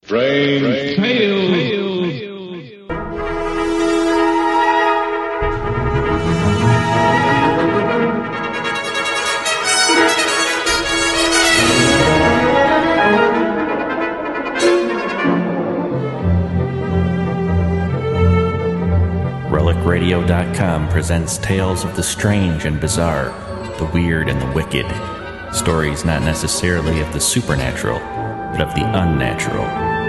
Strange Tales. RelicRadio.com presents tales of the strange and bizarre, the weird and the wicked. Stories not necessarily of the supernatural, but of the unnatural.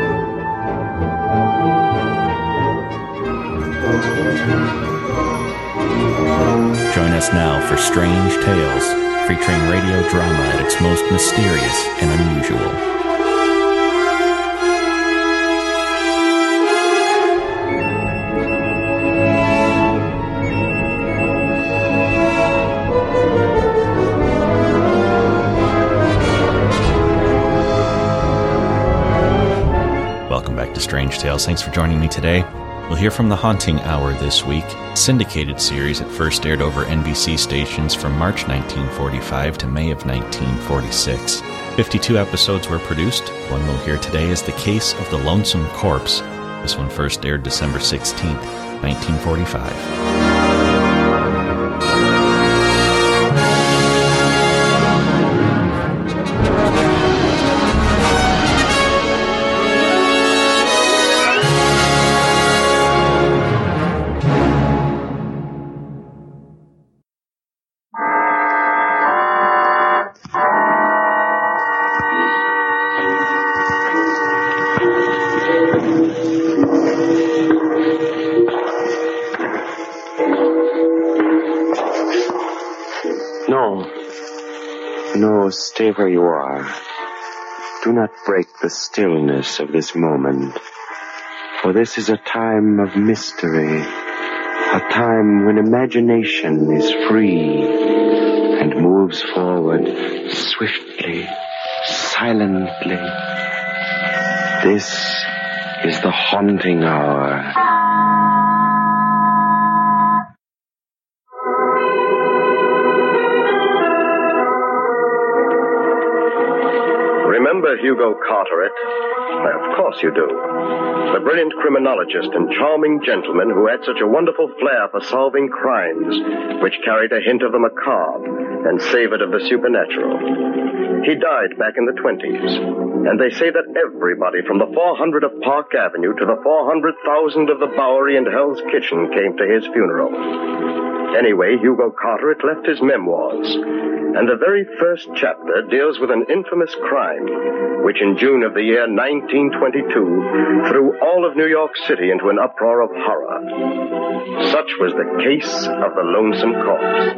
Join us now for Strange Tales, featuring radio drama at its most mysterious and unusual. Strange Tales. Thanks for joining me today. We'll hear from The Haunting Hour this week, syndicated series that first aired over NBC stations from March 1945 to May of 1946. 52 episodes were produced. One we'll hear today is The Case of the Lonesome Corpse. This one first aired December 16th, 1945. No, stay where you are. Do not break the stillness of this moment. For this is a time of mystery. A time when imagination is free and moves forward swiftly, silently. This is the haunting hour. Remember Hugo Carteret? Why, of course you do. The brilliant criminologist and charming gentleman who had such a wonderful flair for solving crimes which carried a hint of the macabre and savored of the supernatural. He died back in the 20s, and they say that everybody from the 400 of Park Avenue to the 400,000 of the Bowery and Hell's Kitchen came to his funeral. Anyway, Hugo Carteret left his memoirs, and the very first chapter deals with an infamous crime which in June of the year 1922 threw all of New York City into an uproar of horror. Such was the case of the Lonesome Corpse.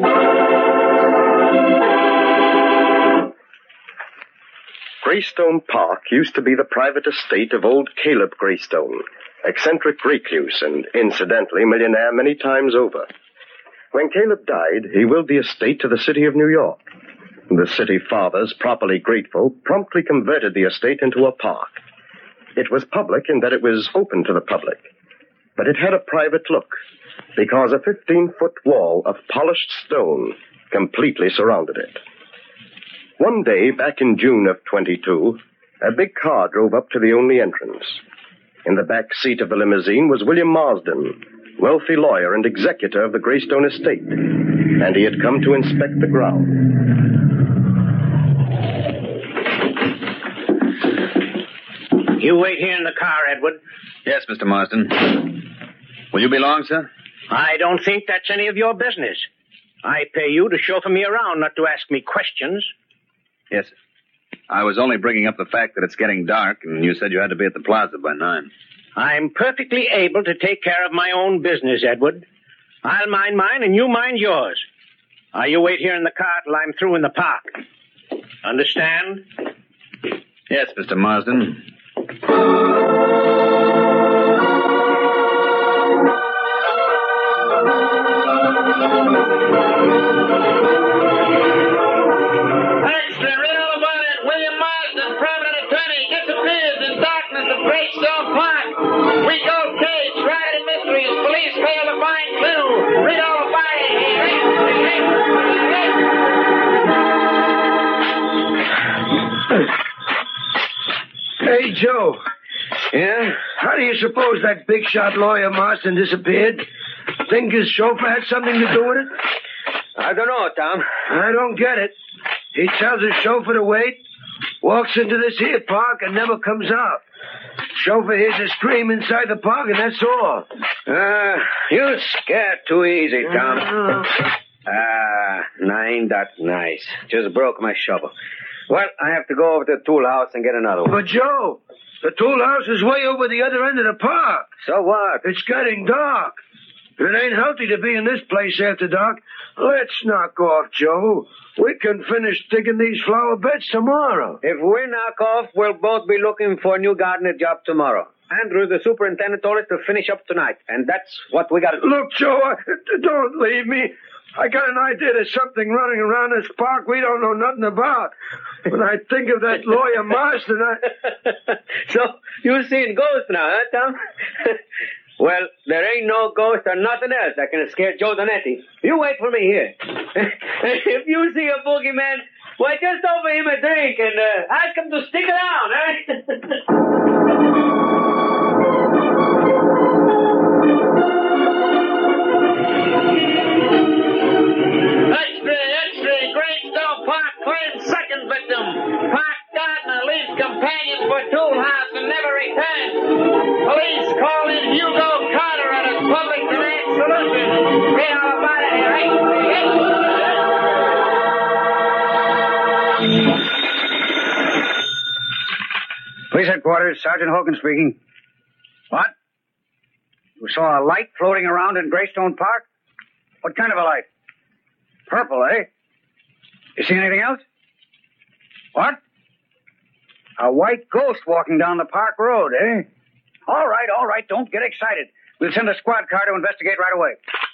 Greystone Park used to be the private estate of old Caleb Greystone, eccentric recluse and incidentally millionaire many times over. When Caleb died, he willed the estate to the city of New York. The city fathers, properly grateful, promptly converted the estate into a park. It was public in that it was open to the public, but it had a private look because a 15-foot wall of polished stone completely surrounded it. One day, back in June of 22, a big car drove up to the only entrance. In the back seat of the limousine was William Marsden, wealthy lawyer and executor of the Greystone estate, and he had come to inspect the ground. You wait here in the car, Edward. Yes, Mr. Marsden. Will you be long, sir? I don't think that's any of your business. I pay you to chauffeur me around, not to ask me questions. Yes, sir. I was only bringing up the fact that it's getting dark, and you said you had to be at the plaza by 9. I'm perfectly able to take care of my own business, Edward. I'll mind mine and you mind yours. You wait here in the car till I'm through in the park. Understand? Yes, Mr. Marsden. Extra real about it. William Marsden, prominent attorney, disappears in darkness of Greystone Park. Week old case, tried in mysteries. Police fail to find clue. Read all about it. Hey, Joe. Yeah? How do you suppose that big shot lawyer Marston disappeared? Think his chauffeur had something to do with it? I don't know, Tom. I don't get it. He tells his chauffeur to wait, walks into this here park, and never comes out. Chauffeur hears a scream inside the park, and that's all. You scared too easy, Tom. Nine, that's nice. Just broke my shovel. Well, I have to go over to the tool house and get another one. But, Joe, the tool house is way over the other end of the park. So what? It's getting dark. It ain't healthy to be in this place after dark. Let's knock off, Joe. We can finish digging these flower beds tomorrow. If we knock off, we'll both be looking for a new gardener job tomorrow. Andrew, the superintendent, told us to finish up tonight, and that's what we got to do. Look, Joe, don't leave me. I got an idea there's something running around this park we don't know nothing about. When I think of that lawyer Marston, So, you seen ghosts now, huh, Tom? Well, there ain't no ghost or nothing else that can scare Joe Donetti. You wait for me here. If you see a boogeyman, why, just offer him a drink and ask him to stick around, eh? Extra, Greystone Park claims second victim. Park gardener leaves companions for tool house and never returns. Police call in Hugo Carter at his public finance solution. Read all about it here. Police headquarters, Sergeant Hogan speaking. What? You saw a light floating around in Greystone Park? What kind of a light? Purple, eh? You see anything else? What? A white ghost walking down the park road, eh? All right. Don't get excited. We'll send a squad car to investigate right away.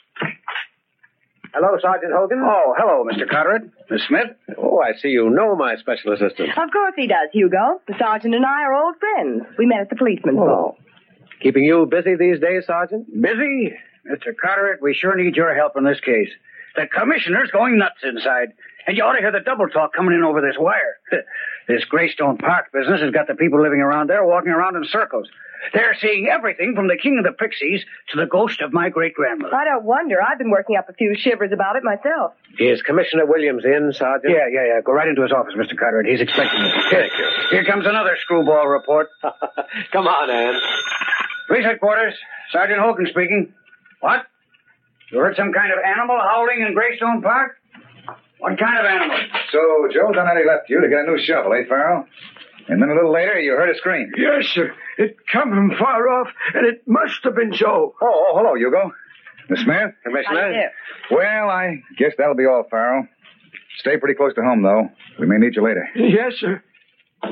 Hello, Sergeant Hogan. Oh, hello, Mr. Carteret. Miss Smith? Oh, I see you know my special assistant. Of course he does, Hugo. The sergeant and I are old friends. We met at the policeman's ball. Keeping you busy these days, Sergeant? Busy? Mr. Carteret, we sure need your help in this case. The commissioner's going nuts inside. And you ought to hear the double talk coming in over this wire. This Greystone Park business has got the people living around there walking around in circles. They're seeing everything from the king of the pixies to the ghost of my great-grandmother. I don't wonder. I've been working up a few shivers about it myself. Is Commissioner Williams in, Sergeant? Yeah. Go right into his office, Mr. Carteret. He's expecting you. Thank you. Here comes another screwball report. Come on, Ann. Police headquarters, Sergeant Hogan speaking. What? You heard some kind of animal howling in Greystone Park? What kind of animal? So Joe Donetti left you to get a new shovel, eh, Farrell? And then a little later, you heard a scream. Yes, sir. It come from far off, and it must have been Joe. Oh, hello, Hugo. Miss Smith? Commissioner? Well, I guess that'll be all, Farrell. Stay pretty close to home, though. We may need you later. Yes, sir. Oh,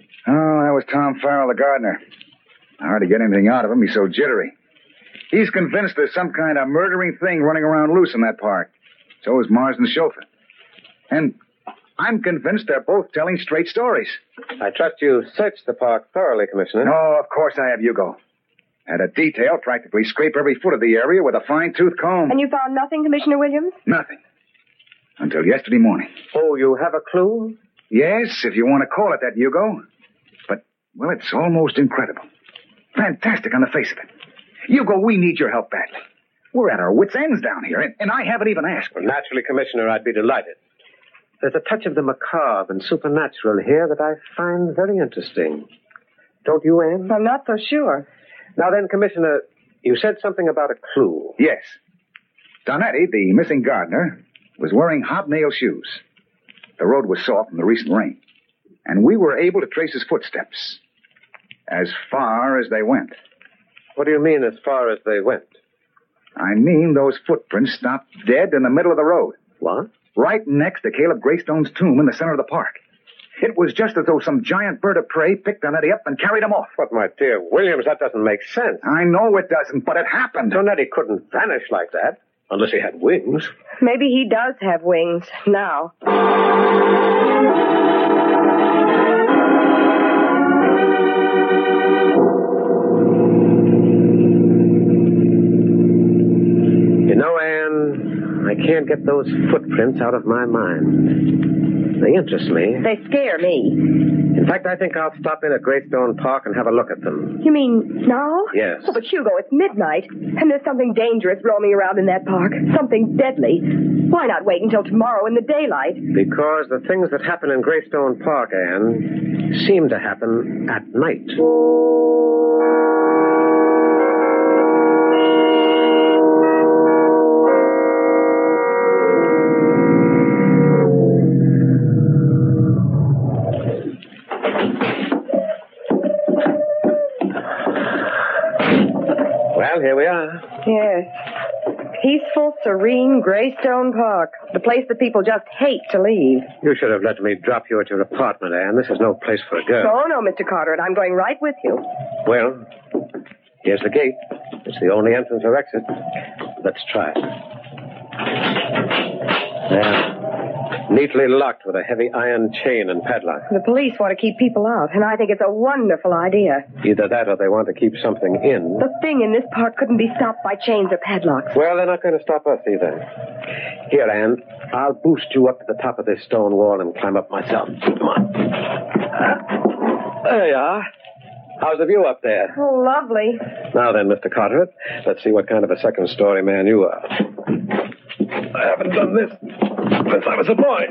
that was Tom Farrell, the gardener. Hard to get anything out of him. He's so jittery. He's convinced there's some kind of murdering thing running around loose in that park. So is Marsden's chauffeur. And I'm convinced they're both telling straight stories. I trust you searched the park thoroughly, Commissioner. Oh, of course I have, Hugo. Had a detail practically scrape every foot of the area with a fine-tooth comb. And you found nothing, Commissioner Williams? Nothing. Until yesterday morning. Oh, you have a clue? Yes, if you want to call it that, Hugo. But, well, it's almost incredible. Fantastic on the face of it. Hugo, we need your help badly. We're at our wits' ends down here, and I haven't even asked. Well, naturally, Commissioner, I'd be delighted. There's a touch of the macabre and supernatural here that I find very interesting. Don't you, Anne? I'm not so sure. Now then, Commissioner, you said something about a clue. Yes. Donetti, the missing gardener, was wearing hobnail shoes. The road was soft from the recent rain, and we were able to trace his footsteps as far as they went. What do you mean, as far as they went? I mean those footprints stopped dead in the middle of the road. What? Right next to Caleb Greystone's tomb in the center of the park. It was just as though some giant bird of prey picked Donetti up and carried him off. But, my dear Williams, that doesn't make sense. I know it doesn't, but it happened. Donetti couldn't vanish like that, unless he had wings. Maybe he does have wings now. You know, Anne, I can't get those footprints out of my mind. They interest me. They scare me. In fact, I think I'll stop in at Greystone Park and have a look at them. You mean now? Yes. Oh, but Hugo, it's midnight, and there's something dangerous roaming around in that park. Something deadly. Why not wait until tomorrow in the daylight? Because the things that happen in Greystone Park, Anne, seem to happen at night. Well, here we are. Yes. Peaceful, serene Greystone Park. The place that people just hate to leave. You should have let me drop you at your apartment, Anne. This is no place for a girl. Oh, no, Mr. Carteret. I'm going right with you. Well, here's the gate. It's the only entrance or exit. Let's try it. There. Neatly locked with a heavy iron chain and padlock. The police want to keep people out, and I think it's a wonderful idea. Either that or they want to keep something in. The thing in this park couldn't be stopped by chains or padlocks. Well, they're not going to stop us either. Here, Anne, I'll boost you up to the top of this stone wall and climb up myself. Come on. There you are. How's the view up there? Oh, lovely. Now then, Mr. Carteret, let's see what kind of a second-story man you are. I haven't done this since I was a boy.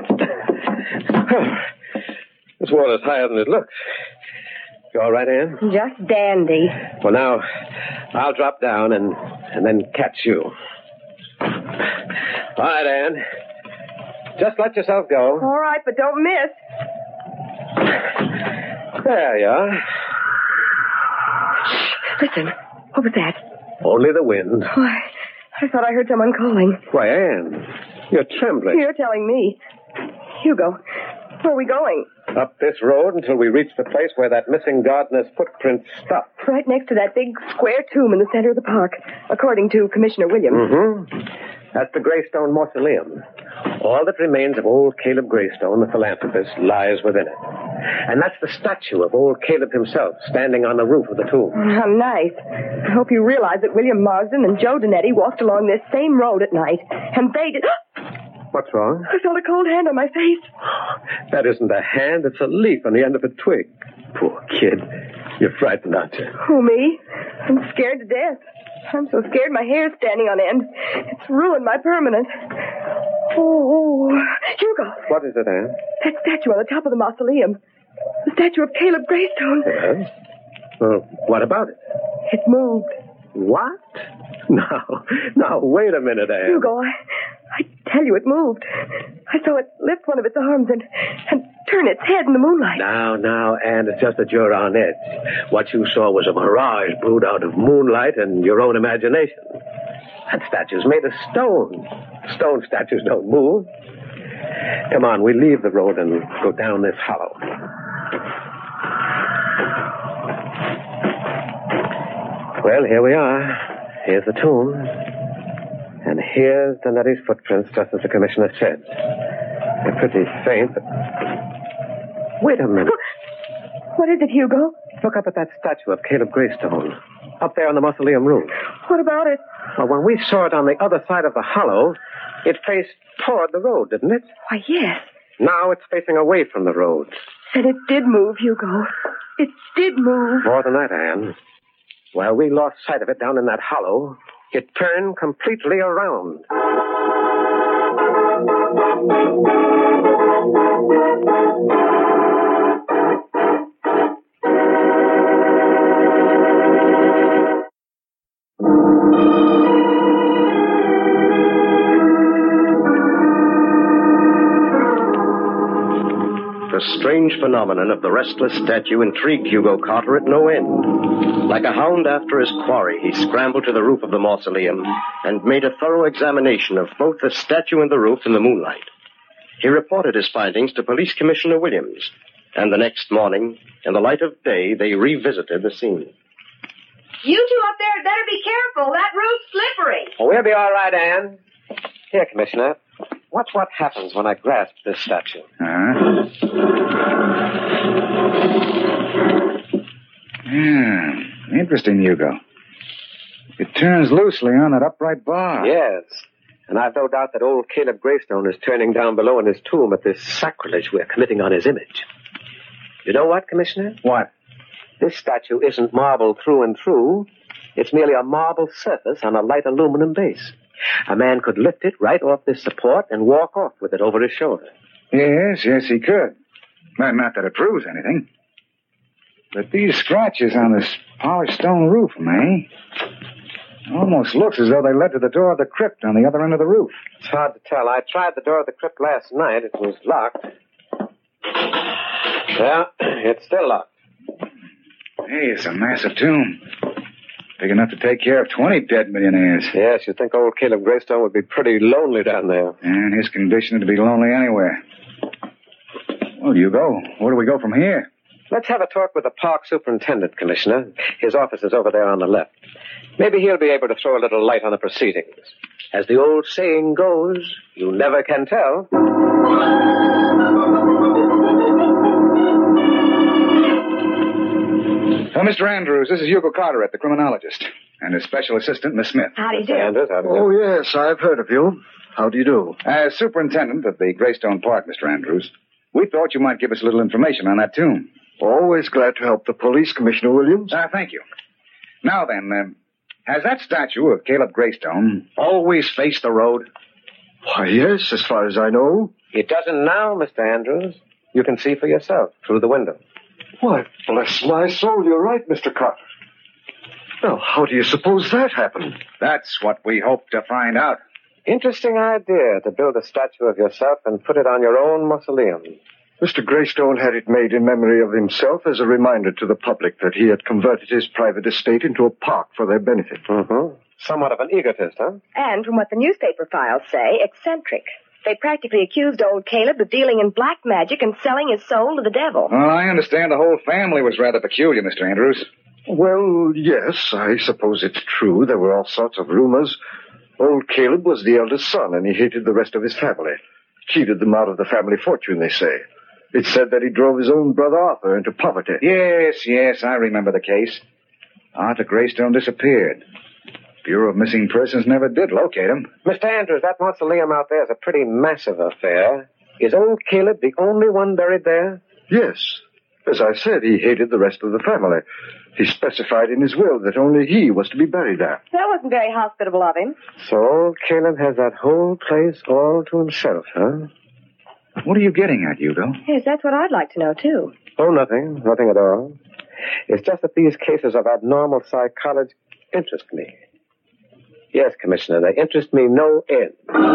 This wall is higher than it looks. You all right, Anne? Just dandy. Well, now, I'll drop down and then catch you. All right, Anne. Just let yourself go. All right, but don't miss. There you are. Listen, what was that? Only the wind. Oh, I thought I heard someone calling. Why, Anne, you're trembling. You're telling me. Hugo, where are we going? Up this road until we reach the place where that missing gardener's footprints stop. Right next to that big square tomb in the center of the park, according to Commissioner Williams. Mm-hmm. That's the Greystone Mausoleum. All that remains of old Caleb Greystone, the philanthropist, lies within it. And that's the statue of old Caleb himself, standing on the roof of the tomb. How nice. I hope you realize that William Marsden and Joe Donetti walked along this same road at night, and they did... What's wrong? I felt a cold hand on my face. That isn't a hand, it's a leaf on the end of a twig. Poor kid. You're frightened, aren't you? Who, me? I'm scared to death. I'm so scared my hair's standing on end. It's ruined my permanent. Oh, Hugo. What is it, Anne? That statue on the top of the mausoleum. The statue of Caleb Greystone. Yes? Well, what about it? It moved. What? Now, wait a minute, Anne. Hugo, I tell you it moved. I saw it lift one of its arms and turn its head in the moonlight. Now, Anne, it's just that you're on edge. What you saw was a mirage brewed out of moonlight and your own imagination. That statue's made of stone. Stone statues don't move. Come on, we leave the road and go down this hollow. Well, here we are. Here's the tomb. And here's Donetti's footprints, just as the commissioner said. They're pretty faint, but... Wait a minute. What is it, Hugo? Look up at that statue of Caleb Greystone. Up there on the mausoleum roof. What about it? Well, when we saw it on the other side of the hollow, it faced toward the road, didn't it? Why, yes. Now it's facing away from the road. And it did move, Hugo. It did move. More than that, Anne. While we lost sight of it down in that hollow, it turned completely around. The strange phenomenon of the restless statue intrigued Hugo Carteret no end. Like a hound after his quarry, he scrambled to the roof of the mausoleum and made a thorough examination of both the statue and the roof in the moonlight. He reported his findings to Police Commissioner Williams, and the next morning, in the light of day, they revisited the scene. You two up there better be careful. That roof's slippery. Oh, we'll be all right, Anne. Here, Commissioner. Watch what happens when I grasp this statue. Interesting, Hugo. It turns loosely on that upright bar. Yes. And I've no doubt that old Caleb Greystone is turning down below in his tomb at this sacrilege we're committing on his image. You know what, Commissioner? What? This statue isn't marble through and through. It's merely a marble surface on a light aluminum base. A man could lift it right off this support and walk off with it over his shoulder. Yes, he could. Well, not that it proves anything. But these scratches on this polished stone roof, May, almost looks as though they led to the door of the crypt on the other end of the roof. It's hard to tell. I tried the door of the crypt last night. It was locked. Yeah, it's still locked. Hey, it's a massive tomb. Big enough to take care of 20 dead millionaires. Yes, you'd think old Caleb Greystone would be pretty lonely down there. And his condition would be lonely anywhere. Well, Hugo, where do we go from here? Let's have a talk with the park superintendent, Commissioner. His office is over there on the left. Maybe he'll be able to throw a little light on the proceedings. As the old saying goes, you never can tell. Mr. Andrews, this is Hugo Carteret, the criminologist, and his special assistant, Miss Smith. Howdy do. Andrews, howdy do. Oh, yes, I've heard of you. How do you do? As superintendent of the Greystone Park, Mr. Andrews, we thought you might give us a little information on that tomb. Always glad to help the police, Commissioner Williams. Thank you. Now then, has that statue of Caleb Greystone always faced the road? Why, yes, as far as I know. It doesn't now, Mr. Andrews. You can see for yourself through the window. Why, bless my soul, you're right, Mr. Carter. Now, how do you suppose that happened? That's what we hope to find out. Interesting idea to build a statue of yourself and put it on your own mausoleum. Mr. Greystone had it made in memory of himself as a reminder to the public that he had converted his private estate into a park for their benefit. Mm-hmm. Somewhat of an egotist, huh? And from what the newspaper files say, eccentric. They practically accused old Caleb of dealing in black magic and selling his soul to the devil. Well, I understand the whole family was rather peculiar, Mr. Andrews. Well, yes, I suppose it's true. There were all sorts of rumors. Old Caleb was the eldest son, and he hated the rest of his family. Cheated them out of the family fortune, they say. It's said that he drove his own brother Arthur into poverty. Yes, I remember the case. Arthur Greystone disappeared. Bureau of Missing Persons never did locate him. Mr. Andrews, that mausoleum out there is a pretty massive affair. Is old Caleb the only one buried there? Yes. As I said, he hated the rest of the family. He specified in his will that only he was to be buried there. That wasn't very hospitable of him. So old Caleb has that whole place all to himself, huh? What are you getting at, Hugo? Yes, that's what I'd like to know, too. Oh, nothing. Nothing at all. It's just that these cases of abnormal psychology interest me. Yes, Commissioner, they interest me no end.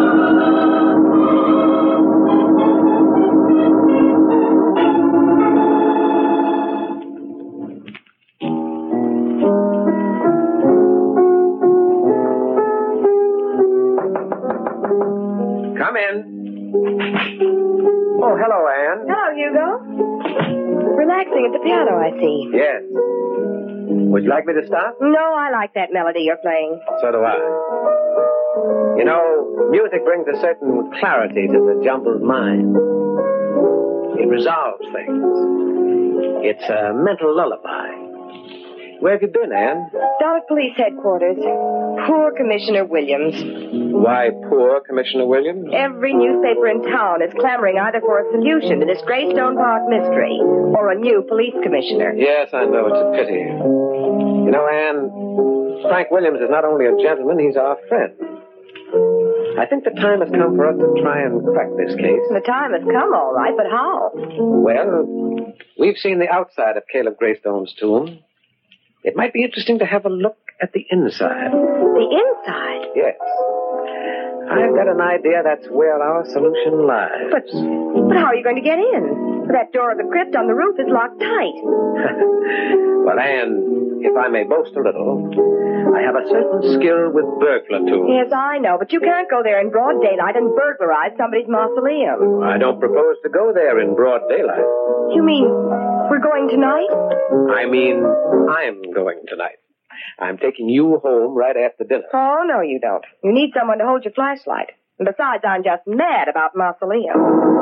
Come in. Oh, hello, Anne. Hello, Hugo. Relaxing at the piano, I see. Yes. Would you like me to stop? No, I like that melody you're playing. So do I. You know, music brings a certain clarity to the jumbled mind. It resolves things. It's a mental lullaby. Where have you been, Anne? Down at police headquarters. Poor Commissioner Williams. Why poor Commissioner Williams? Every newspaper in town is clamoring either for a solution to this Greystone Park mystery or a new police commissioner. Yes, I know. It's a pity. You know, Anne, Frank Williams is not only a gentleman, he's our friend. I think the time has come for us to try and crack this case. The time has come, all right, but how? Well, we've seen the outside of Caleb Greystone's tomb. It might be interesting to have a look at the inside. The inside? Yes. I've got an idea that's where our solution lies. But how are you going to get in? That door of the crypt on the roof is locked tight. Well, Anne, if I may boast a little, I have a certain skill with burglar tools. Yes, I know, but you can't go there in broad daylight and burglarize somebody's mausoleum. I don't propose to go there in broad daylight. You mean we're going tonight? I mean, I'm going tonight. I'm taking you home right after dinner. Oh, no, you don't. You need someone to hold your flashlight. And besides, I'm just mad about mausoleum.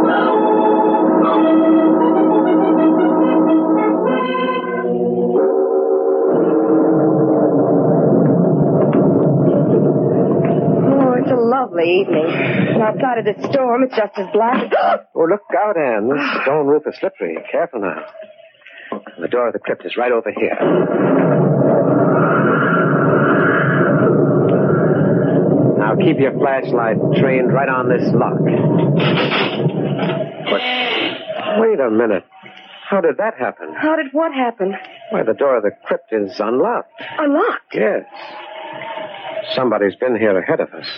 Oh, it's a lovely evening. And outside of this storm, it's just as black. Oh, look out, Anne. This stone roof is slippery. Careful now. The door of the crypt is right over here. Now keep your flashlight trained right on this lock. But wait a minute. How did that happen? How did what happen? Why, the door of the crypt is unlocked. Unlocked? Yes. Somebody's been here ahead of us.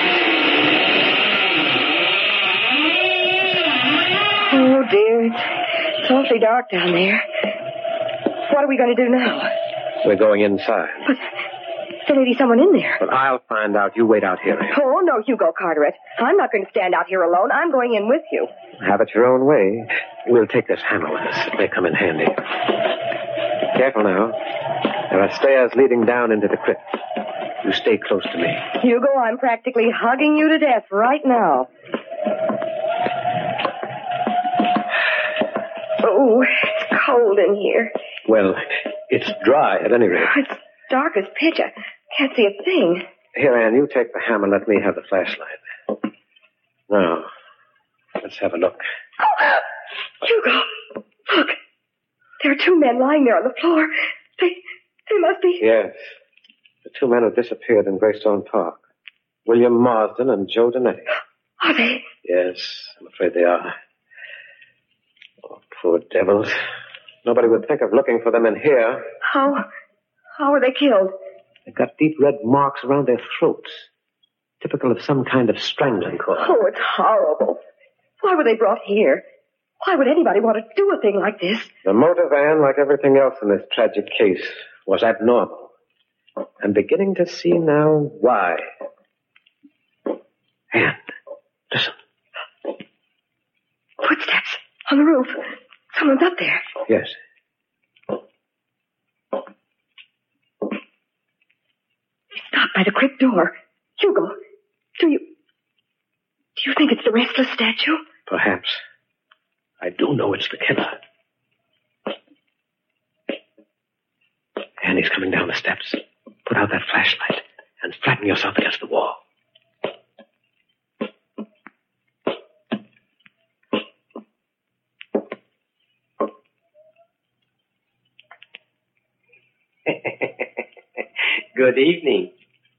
Oh, dear. It's awfully dark down there. What are we going to do now? We're going inside. But there may be someone in there. But I'll find out. You wait out here. Oh, no, Hugo Carteret. I'm not going to stand out here alone. I'm going in with you. Have it your own way. We'll take this hammer with us. It may come in handy. Careful now. There are stairs leading down into the crypt. You stay close to me. Hugo, I'm practically hugging you to death right now. Oh, it's cold in here. Well, it's dry at any rate. It's dark as pitch. I can't see a thing. Here, Anne, you take the hammer. Let me have the flashlight. Now, let's have a look. Oh, Hugo, look. There are two men lying there on the floor. They must be... Yes. The two men who disappeared in Greystone Park. William Marsden and Joe Donetti. Are they? Yes, I'm afraid they are. Oh, poor devils. Nobody would think of looking for them in here. How were they killed? They've got deep red marks around their throats. Typical of some kind of strangling cord. Oh, it's horrible. Why were they brought here? Why would anybody want to do a thing like this? The motive, Anne, like everything else in this tragic case, was abnormal. I'm beginning to see now why. Anne, listen. Footsteps on the roof. Someone's up there. Yes. Stopped by the crypt door. Hugo, do you think it's the restless statue? Perhaps. I do know it's the killer. And he's coming down the steps. Put out that flashlight and flatten yourself against the wall. Good evening.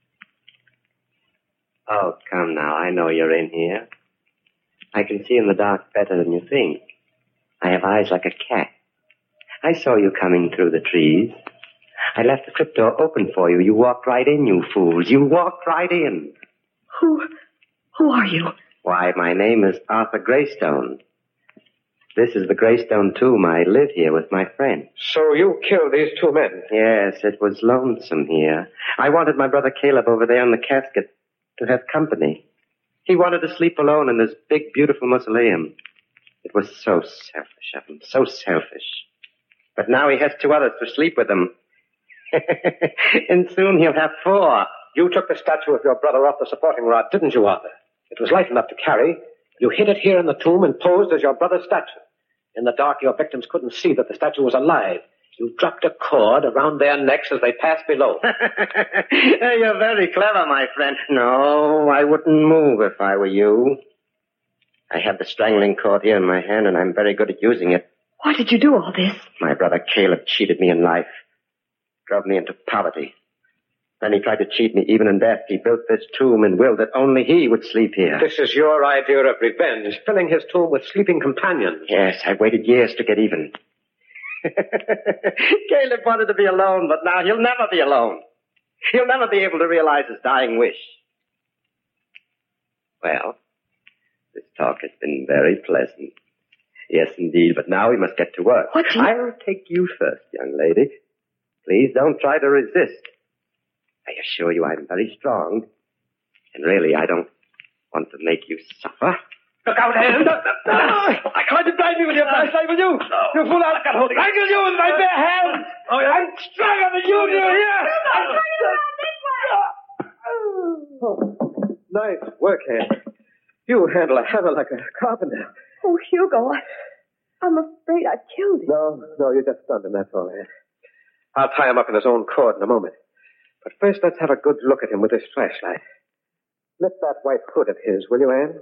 Oh, come now. I know you're in here. I can see in the dark better than you think. I have eyes like a cat. I saw you coming through the trees. I left the crypt door open for you. You walked right in, you fools. You walked right in. Who are you? Why, my name is Arthur Greystone. This is the Greystone tomb. I live here with my friend. So you killed these two men? Yes, it was lonesome here. I wanted my brother Caleb over there in the casket to have company. He wanted to sleep alone in this big, beautiful mausoleum. It was so selfish of him, so selfish. But now he has two others to sleep with him. And soon he'll have four. You took the statue of your brother off the supporting rod, didn't you, Arthur? It was light enough to carry. You hid it here in the tomb and posed as your brother's statue. In the dark, your victims couldn't see that the statue was alive. You dropped a cord around their necks as they passed below. You're very clever, my friend. No, I wouldn't move if I were you. I have the strangling cord here in my hand, and I'm very good at using it. Why did you do all this? My brother Caleb cheated me in life. Drove me into poverty. Then he tried to cheat me even in death. He built this tomb and willed that only he would sleep here. This is your idea of revenge, filling his tomb with sleeping companions. Yes, I waited years to get even. Caleb wanted to be alone, but now he'll never be alone. He'll never be able to realize his dying wish. Well, this talk has been very pleasant. Yes, indeed, but now we must get to work. I'll take you first, young lady. Please don't try to resist. I assure you I'm very strong. And really, I don't want to make you suffer. Look out, Anne! I tried to blind you with your flashlight, will you? You fool, I'll cut holding. I kill you with my bare hands! Oh, yeah? I'm stronger than you, do you hear? Nice work, Anne. You handle a hammer like a carpenter. Oh, Hugo, I'm afraid I killed him. No, you just stunned him, that's all, Anne. I'll tie him up in his own cord in a moment. But first, let's have a good look at him with this flashlight. Lift that white hood of his, will you, Anne?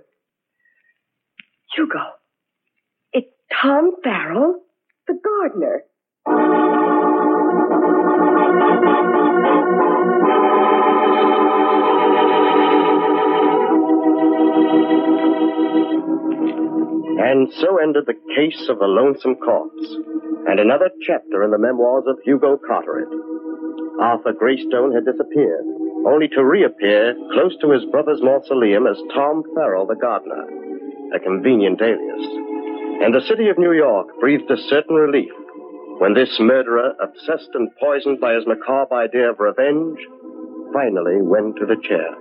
Hugo, it's Tom Farrell, the gardener. And so ended the case of the Lonesome Corpse, and another chapter in the memoirs of Hugo Carteret. Arthur Greystone had disappeared, only to reappear close to his brother's mausoleum as Tom Farrell the gardener, a convenient alias. And the city of New York breathed a certain relief when this murderer, obsessed and poisoned by his macabre idea of revenge, finally went to the chair.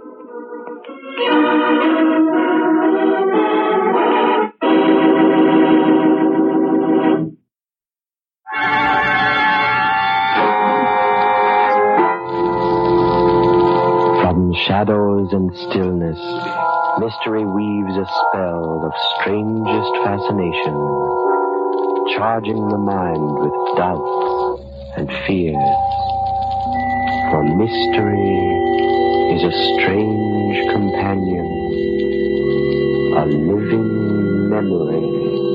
From shadows and stillness, mystery weaves a spell of strangest fascination, charging the mind with doubts and fears. For mystery is a strange companion, a living memory.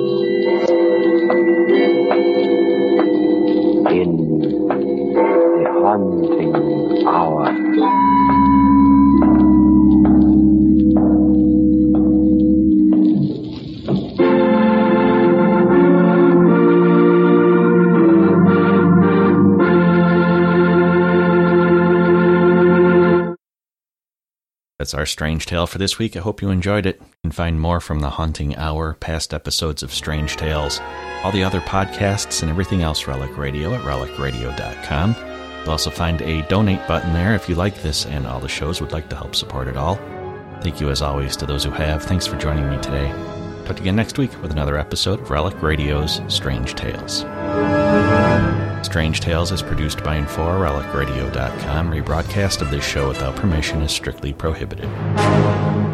In the haunting hour. That's our Strange Tale for this week. I hope you enjoyed it. You can find more from The Haunting Hour, past episodes of Strange Tales, all the other podcasts, and everything else Relic Radio at relicradio.com. You'll also find a donate button there if you like this and all the shows, would like to help support it all. Thank you as always to those who have. Thanks for joining me today. Talk to you again next week with another episode of Relic Radio's Strange Tales. Strange Tales is produced by and for relicradio.com. Rebroadcast of this show without permission is strictly prohibited.